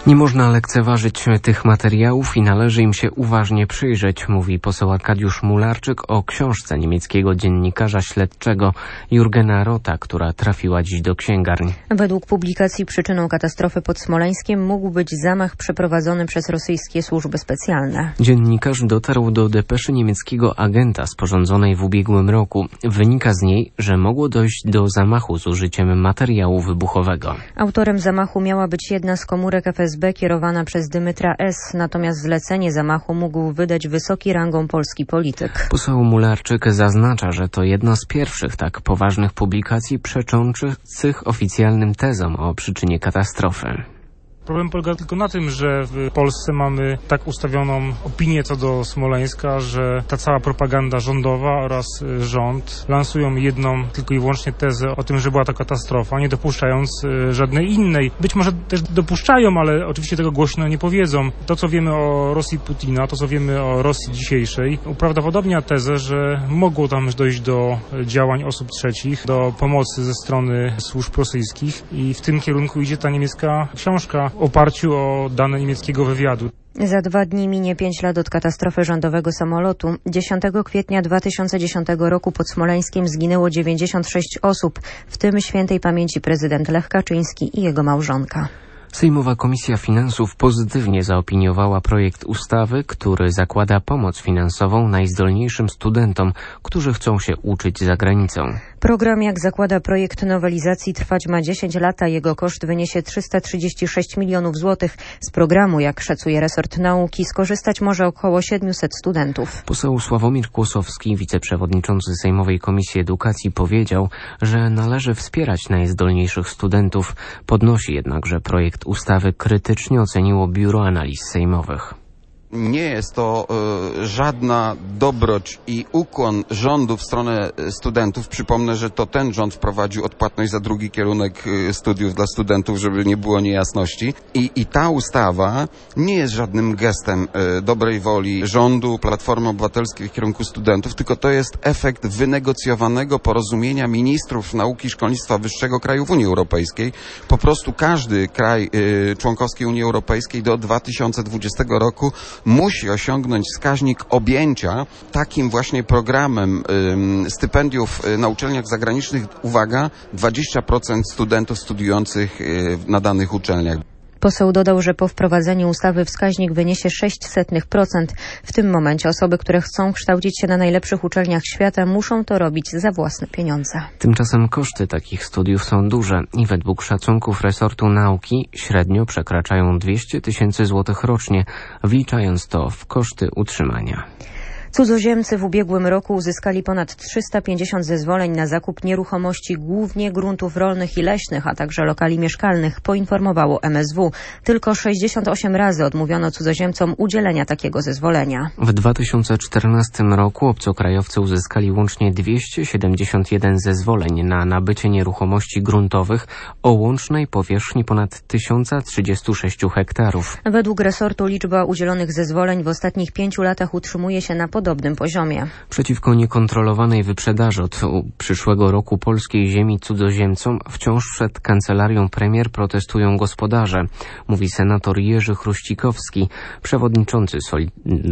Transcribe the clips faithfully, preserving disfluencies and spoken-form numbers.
Nie można lekceważyć tych materiałów i należy im się uważnie przyjrzeć, mówi poseł Arkadiusz Mularczyk o książce niemieckiego dziennikarza śledczego Jurgena Rota, która trafiła dziś do księgarni. Według publikacji przyczyną katastrofy pod Smoleńskiem mógł być zamach przeprowadzony przez rosyjskie służby specjalne. Dziennikarz dotarł do depeszy niemieckiego agenta sporządzonej w ubiegłym roku. Wynika z niej, że mogło dojść do zamachu z użyciem materiału wybuchowego. Autorem zamachu miała być jedna z komórek F S B kierowana przez Dymytra S., natomiast zlecenie zamachu mógł wydać wysoki rangą polski polityk. Poseł Mularczyk zaznacza, że to jedna z pierwszych tak poważnych publikacji przeczących oficjalnym tezom o przyczynie katastrofy. Problem polega tylko na tym, że w Polsce mamy tak ustawioną opinię co do Smoleńska, że ta cała propaganda rządowa oraz rząd lansują jedną tylko i wyłącznie tezę o tym, że była to katastrofa, nie dopuszczając żadnej innej. Być może też dopuszczają, ale oczywiście tego głośno nie powiedzą. To, co wiemy o Rosji Putina, to, co wiemy o Rosji dzisiejszej, uprawdopodobnia tezę, że mogło tam dojść do działań osób trzecich, do pomocy ze strony służb rosyjskich i w tym kierunku idzie ta niemiecka książka, w oparciu o dane niemieckiego wywiadu. Za dwa dni minie pięć lat od katastrofy rządowego samolotu. dziesiątego kwietnia dwa tysiące dziesiątego roku pod Smoleńskiem zginęło dziewięćdziesiąt sześć osób, w tym świętej pamięci prezydent Lech Kaczyński i jego małżonka. Sejmowa Komisja Finansów pozytywnie zaopiniowała projekt ustawy, który zakłada pomoc finansową najzdolniejszym studentom, którzy chcą się uczyć za granicą. Program, jak zakłada projekt nowelizacji, trwać ma dziesięć lat, a jego koszt wyniesie trzysta trzydzieści sześć milionów złotych. Z programu, jak szacuje resort nauki, skorzystać może około siedmiuset studentów. Poseł Sławomir Kłosowski, wiceprzewodniczący Sejmowej Komisji Edukacji, powiedział, że należy wspierać najzdolniejszych studentów. Podnosi jednak, że projekt ustawy krytycznie oceniło Biuro Analiz Sejmowych. Nie jest to y, żadna dobroć i ukłon rządu w stronę studentów. Przypomnę, że to ten rząd wprowadził odpłatność za drugi kierunek y, studiów dla studentów, żeby nie było niejasności. I, i ta ustawa nie jest żadnym gestem y, dobrej woli rządu, Platformy Obywatelskiej w kierunku studentów, tylko to jest efekt wynegocjowanego porozumienia ministrów nauki i szkolnictwa wyższego krajów Unii Europejskiej. Po prostu każdy kraj y, członkowski Unii Europejskiej do dwa tysiące dwudziestego roku musi osiągnąć wskaźnik objęcia takim właśnie programem y, stypendiów y, na uczelniach zagranicznych, uwaga, dwadzieścia procent studentów studiujących y, na danych uczelniach. Poseł dodał, że po wprowadzeniu ustawy wskaźnik wyniesie sześć procent procent. W tym momencie osoby, które chcą kształcić się na najlepszych uczelniach świata, muszą to robić za własne pieniądze. Tymczasem koszty takich studiów są duże i według szacunków resortu nauki średnio przekraczają dwieście tysięcy złotych rocznie, wliczając to w koszty utrzymania. Cudzoziemcy w ubiegłym roku uzyskali ponad trzysta pięćdziesiąt zezwoleń na zakup nieruchomości, głównie gruntów rolnych i leśnych, a także lokali mieszkalnych, poinformowało M S W. Tylko sześćdziesiąt osiem razy odmówiono cudzoziemcom udzielenia takiego zezwolenia. W dwa tysiące czternastym roku obcokrajowcy uzyskali łącznie dwieście siedemdziesiąt jeden zezwoleń na nabycie nieruchomości gruntowych o łącznej powierzchni ponad tysiąc trzydzieści sześć hektarów. Według resortu liczba udzielonych zezwoleń w ostatnich pięciu latach utrzymuje się na podobnym poziomie. Przeciwko niekontrolowanej wyprzedaży od przyszłego roku polskiej ziemi cudzoziemcom wciąż przed kancelarią premier protestują gospodarze, mówi senator Jerzy Chruścikowski, przewodniczący Soli-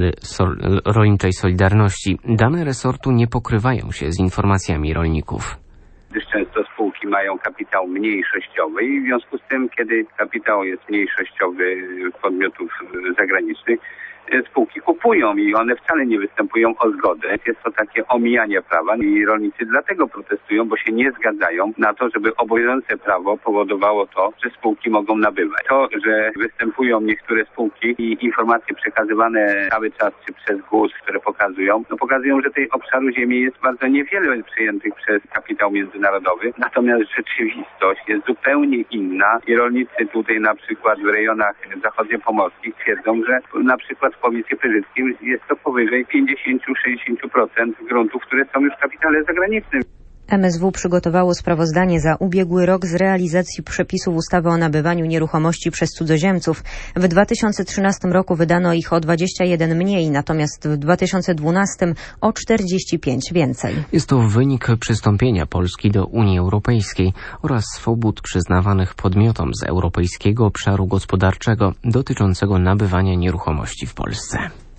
Sol- Rolniczej Solidarności. Dane resortu nie pokrywają się z informacjami rolników. Gdyż często spółki mają kapitał mniejszościowy i w związku z tym, kiedy kapitał jest mniejszościowy podmiotów zagranicznych, spółki kupują i one wcale nie występują o zgodę. Jest to takie omijanie prawa i rolnicy dlatego protestują, bo się nie zgadzają na to, żeby obowiązujące prawo powodowało to, że spółki mogą nabywać. To, że występują niektóre spółki i informacje przekazywane cały czas czy przez GUS, które pokazują, no pokazują, że tej obszaru ziemi jest bardzo niewiele przyjętych przez kapitał międzynarodowy. Natomiast rzeczywistość jest zupełnie inna i rolnicy tutaj na przykład w rejonach zachodniopomorskich twierdzą, że na przykład w powiecie pyrzyckim jest to powyżej pięćdziesiąt do sześćdziesięciu procent gruntów, które są już w kapitale zagranicznym. M S W przygotowało sprawozdanie za ubiegły rok z realizacji przepisów ustawy o nabywaniu nieruchomości przez cudzoziemców. W dwa tysiące trzynastym roku wydano ich o dwadzieścia jeden mniej, natomiast w dwa tysiące dwunastym o czterdzieści pięć więcej. Jest to wynik przystąpienia Polski do Unii Europejskiej oraz swobód przyznawanych podmiotom z Europejskiego Obszaru Gospodarczego dotyczącego nabywania nieruchomości w Polsce.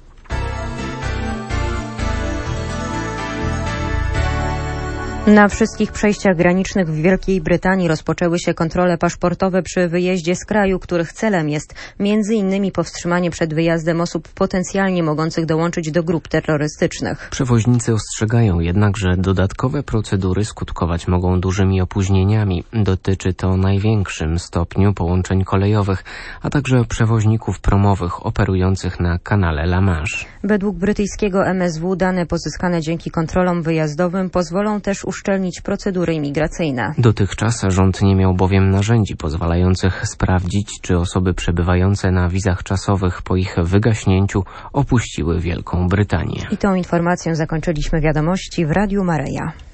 Na wszystkich przejściach granicznych w Wielkiej Brytanii rozpoczęły się kontrole paszportowe przy wyjeździe z kraju, których celem jest między innymi powstrzymanie przed wyjazdem osób potencjalnie mogących dołączyć do grup terrorystycznych. Przewoźnicy ostrzegają jednak, że dodatkowe procedury skutkować mogą dużymi opóźnieniami. Dotyczy to w największym stopniu połączeń kolejowych, a także przewoźników promowych operujących na kanale La Manche. Według brytyjskiego M S W dane pozyskane dzięki kontrolom wyjazdowym pozwolą też uszczelnić procedury imigracyjne. Dotychczas rząd nie miał bowiem narzędzi pozwalających sprawdzić, czy osoby przebywające na wizach czasowych po ich wygaśnięciu opuściły Wielką Brytanię. I tą informacją zakończyliśmy wiadomości w Radiu Maryja.